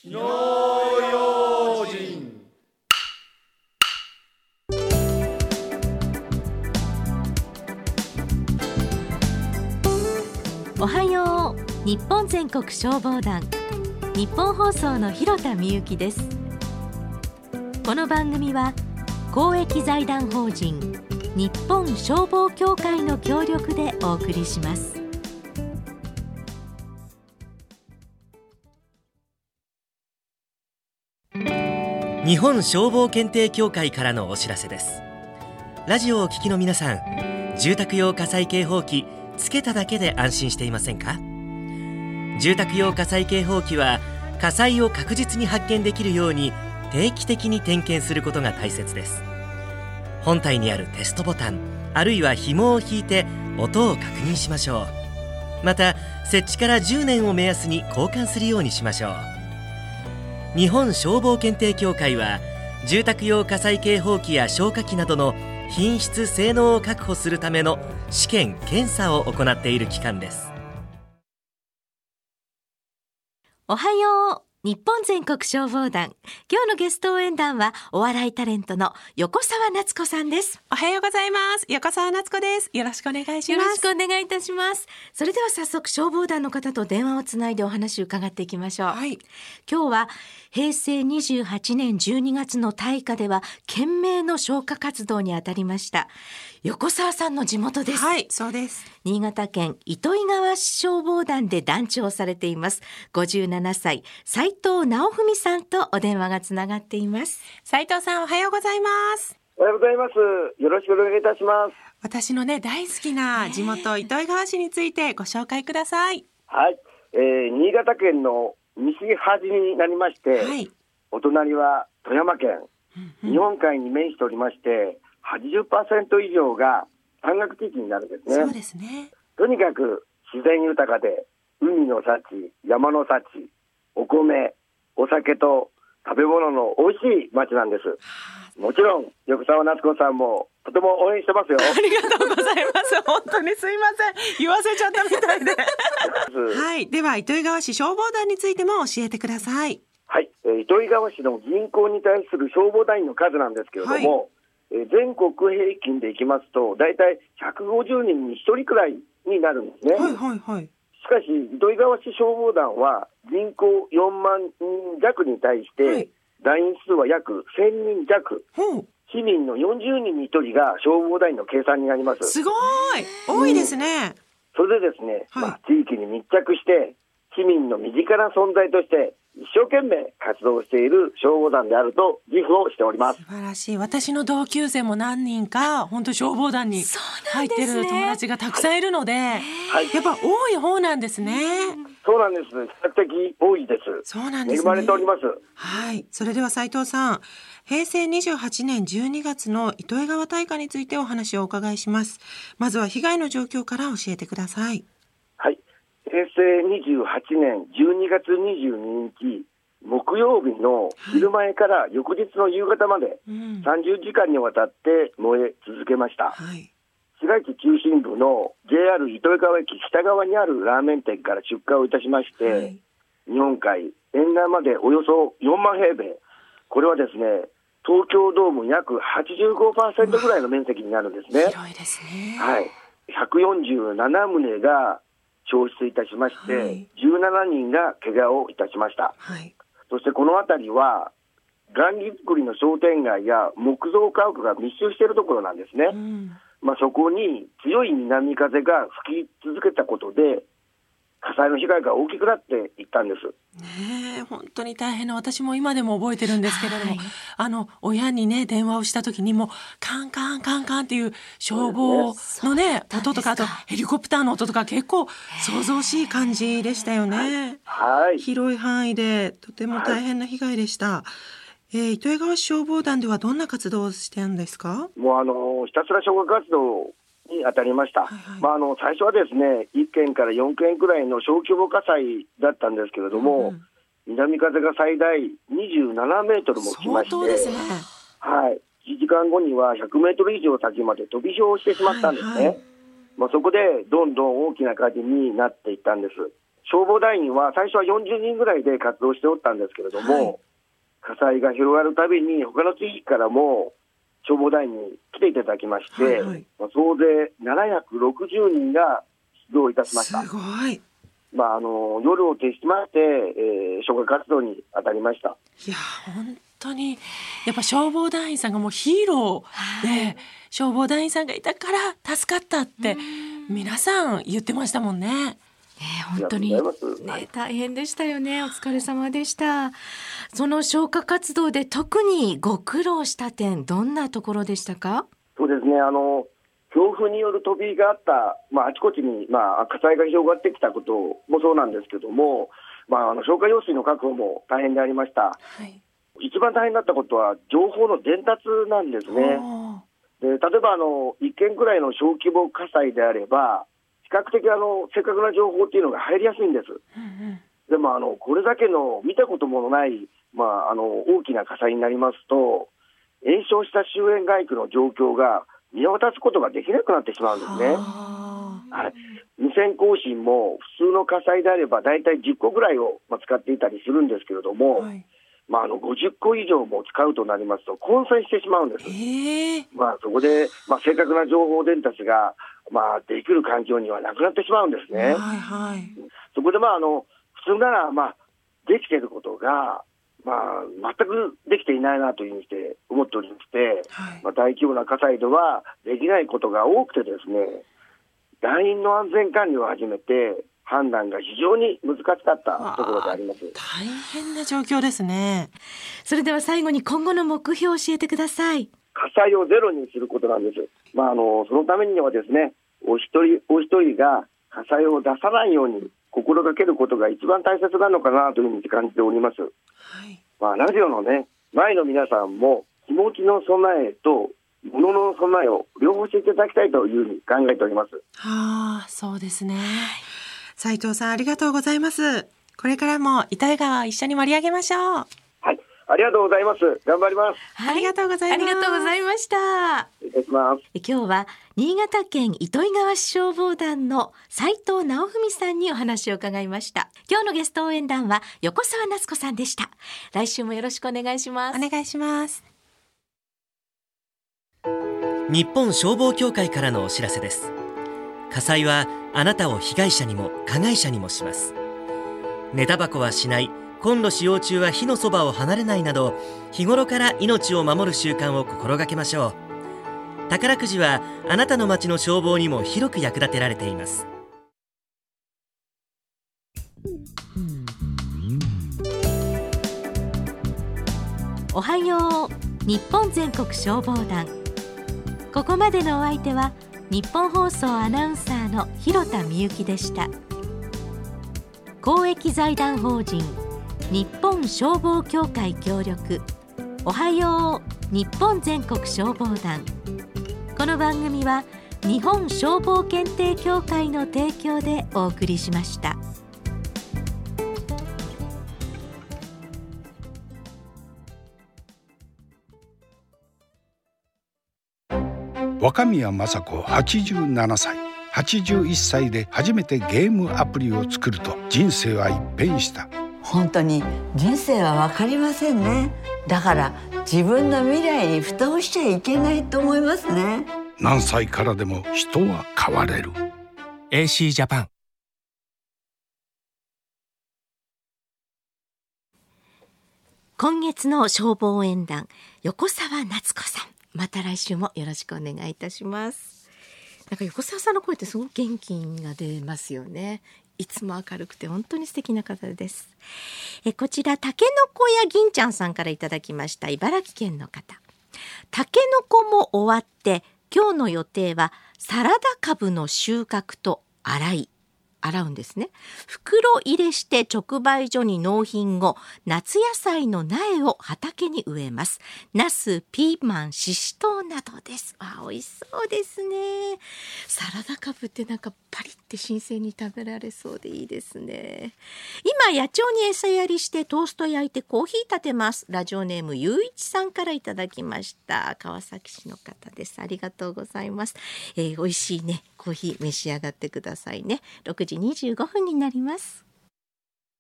火の用心。 おはよう。日本全国消防団、日本放送の広田美由です。この番組は公益財団法人日本消防協会の協力でお送りします。 日本消防検定協会からのお知らせです。ラジオをお聞きの皆さん、住宅用火災警報器つけただけで安心していませんか？住宅用火災警報器は火災を確実に発見できるように定期的に点検することが大切です。本体にあるテストボタン、あるいは紐を引いて音を確認しましょう。また設置から10年を目安に交換するようにしましょう。日本消防検定協会は住宅用火災警報器や消火器などの品質・性能を確保するための試験・検査を行っている機関です。 おはよう。日本全国消防団、今日のゲスト応援団はお笑いタレントの横澤夏子さんです。 おはようございます。横澤夏子です。よろしくお願いします。 よろしくお願いいたします。それでは早速消防団の方と電話をつないでお話を伺っていきましょう。 はい、 今日は平成28年12月の大火では懸命の消火活動に当たりました横澤さんの地元です。 はい、そうです。 新潟県糸魚川市消防団で団長をされています57歳斉藤直文さんとお電話がつながっています。 斉藤さん、おはようございます。 おはようございます。よろしくお願いいたします。 私のね、大好きな地元糸魚川市についてご紹介ください。 はい、新潟県の西端になりまして、 はい、 お隣は富山県、日本海に面しておりまして、80% 以上が山岳地域になるんですね。 そうですね。 とにかく自然豊かで、海の幸、山の幸、お米、お酒と食べ物の美味しい町なんです。もちろん横澤夏子さんもとても応援してますよ。 ありがとうございます。本当にすいません、言わせちゃったみたいではい、では糸魚川市消防団についても教えてください。 はい、糸魚川市の人口に対する消防団員の数なんですけれども、全国平均でいきますとだいたい150人に1人くらいになるんですね。 はいはいはい。 しかし糸魚川市消防団は人口4万人弱に対して、はい、団員数は約1000人弱、市民の40人に1人が消防団員の計算になります。 すごい多いですね。 それでですね、地域に密着して市民の身近な存在として一生懸命活動している消防団であると自負をしております。 素晴らしい。私の同級生も何人か本当消防団に入ってる友達がたくさんいるので、やっぱ多い方なんですね。 そうなんです。比較的多いです。 そうなんですね。 恵まれております。 はい。それでは斉藤さん、平成28年12月の糸魚川大火についてお話をお伺いします。まずは被害の状況から教えてください。 はい。平成28年12月22日木曜日の昼前から翌日の夕方まで30時間にわたって燃え続けました。市街地中心部の JR 糸魚川駅北側にあるラーメン店から出火をいたしまして、日本海沿岸までおよそ4万平米、これはですね東京ドーム約 85% ぐらいの面積になるんですね。 広いですね。 はい、147棟が焼失いたしまして、17人が怪我をいたしました。そしてこの辺りは雁木造りの商店街や木造家屋が密集しているところなんですね。そこに強い南風が吹き続けたことで火災の被害が大きくなっていったんです。 本当に大変な、私も今でも覚えてるんですけれども、親にね電話をした時にもカンカンカンカンっていう消防のね音とか、あとヘリコプターの音とか結構想像しい感じでしたよね。広い範囲でとても大変な被害でした。糸魚川市消防団ではどんな活動をしてるんですか？ もうひたすら消火活動に当たりました。最初はですね1件から4件くらいの小規模火災だったんですけれども、南風が最大27メートルも来まして、 相当ですね。 1時間後には100メートル以上先まで飛び火をしてしまったんですね。そこでどんどん大きな火事になっていったんです。 消防団員は最初は40人ぐらいで活動しておったんですけれども、火災が広がるたびに他の地域からも消防団員に来ていただきまして、総勢760人が出動いたしました。 すごい。 夜を徹しまして、消火活動に当たりました。 いや本当にやっぱ消防団員さんがもうヒーローで、消防団員さんがいたから助かったって皆さん言ってましたもんね。 本当に、大変でしたよね。お疲れ様でした。その消火活動で特にご苦労した点、どんなところでしたか？ そうですね、強風による飛びがあった、あちこちに、火災が広がってきたこともそうなんですけども、消火用水の確保も大変でありました。一番大変だったことは情報の伝達なんですね。で、例えば1件くらいの小規模火災であれば比較的正確な情報っていうのが入りやすいんです。でもこれだけの見たこともない、大きな火災になりますと、延焼した周辺街区の状況が見渡すことができなくなってしまうんですね。無線更新も普通の火災であればだいたい10個ぐらいを使っていたりするんですけれども、50個以上も使うとなりますと混戦してしまうんです。そこで、正確な情報伝達が、できる環境にはなくなってしまうんですね。そこで普通ならできていることが全くできていないなというふうにして思っておりまして、大規模な火災ではできないことが多くてですね、団員の安全管理を始めて判断が非常に難しかったところであります。 大変な状況ですね。 それでは最後に今後の目標を教えてください。 火災をゼロにすることなんです。そのためにはですね、お一人お一人が火災を出さないように心がけることが一番大切なのかなというふうに感じております。ラジオのね、前の皆さんも気持ちの備えと物の備えを両方していただきたいというふうに考えております。 そうですね。斉藤さん、ありがとうございます。これからも糸魚川を一緒に盛り上げましょう。 ありがとうございます。頑張ります。 ありがとうございます。 ありがとうございました。 失礼します。 今日は新潟県糸魚川市消防団の斉藤直文さんにお話を伺いました。今日のゲスト応援団は横澤夏子さんでした。来週もよろしくお願いします。 お願いします。 日本消防協会からのお知らせです。火災はあなたを被害者にも加害者にもします。寝タバコはしない、コンロ使用中は火のそばを離れないなど、日頃から命を守る習慣を心がけましょう。宝くじはあなたの町の消防にも広く役立てられています。 おはよう日本全国消防団。ここまでのお相手は日本放送アナウンサーの広田みゆきでした。公益財団法人日本消防協会協力、おはよう日本全国消防団。この番組は日本消防検定協会の提供でお送りしました。 若宮正子87歳。81歳で初めてゲームアプリを作ると人生は一変した。 本当に人生は分かりませんね。だから自分の未来に蓋をしちゃいけないと思いますね。 何歳からでも人は変われる。 AC ジャパン。 今月の消防応援団、横澤夏子さん、また来週もよろしくお願いいたします。なんか横澤さんの声ってすごく元気が出ますよね。いつも明るくて本当に素敵な方です。こちらたけのこや銀ちゃんさんからいただきました。茨城県の方。たけのこも終わって今日の予定はサラダ株の収穫と洗うんですね。袋入れして直売所に納品後、夏野菜の苗を畑に植えます。ナス、ピーマン、シシトウなどです。美味しそうですね。サラダ株ってなんかパリって新鮮に食べられそうでいいですね。今野鳥に餌やりしてトースト焼いてコーヒー立てます。ラジオネームゆういちさんからいただきました。川崎市の方です。ありがとうございます。美味しいねコーヒー召し上がってくださいね。6時25分になります。